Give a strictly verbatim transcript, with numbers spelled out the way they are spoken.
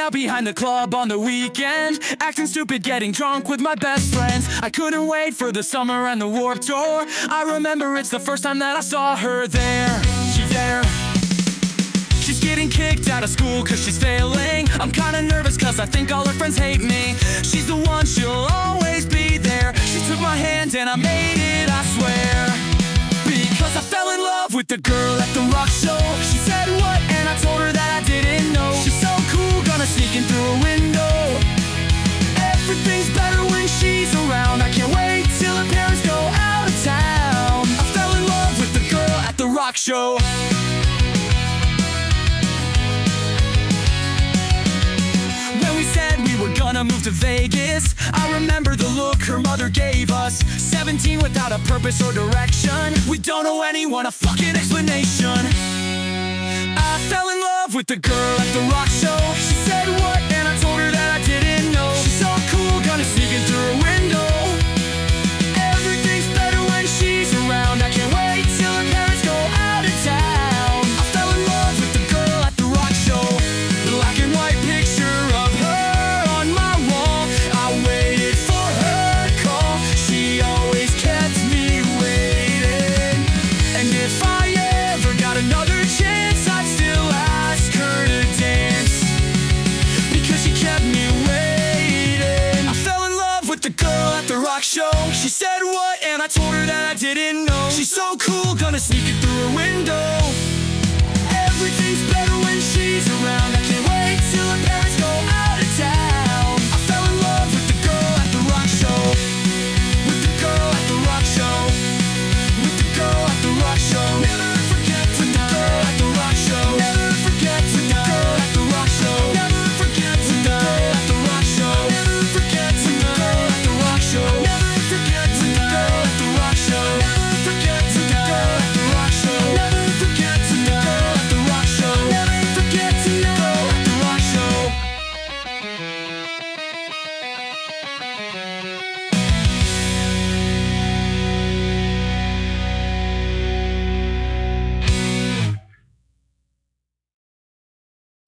out behind the club on the weekend, acting stupid, getting drunk with my best friends. I couldn't wait for the summer and the Warped Tour. I remember it's the first time that I saw her there. She's there. She's getting kicked out of school cause she's failing. I'm kinda nervous cause I think all her friends hate me. She's the one, she'll always be there. She took my hand and I made it, I swear. Because I fell in love with the girl at the rock show. She said what? And I told her that I didn't know. She's so cool, gonna sneak in through a window. Everything's better when she's around. I can't wait till her parents go out of town. I fell in love with the girl at the rock show. When we said we were gonna move to Vegas, I remember the look her mother gave us. Seventeen without a purpose or direction. We don't owe anyone a fucking explanation. I fell in love with the girl at the rock show. She said what? And I told her that I didn't know. She's so cool, gonna sneak in through a window. Everything's better when she's around. I can't wait till her parents go out of town. I fell in love with the girl at the rock show. The black and white picture of her on my wall. I waited for her call. She always kept me waiting. And if I ever got another chance, I'd still ask her to dance, because she kept me waiting. I fell in love with the girl at the rock show. She said what? And I told her that I didn't know. She's so cool, gonna sneak it through a window. Everything's better when she's around. I can't wait till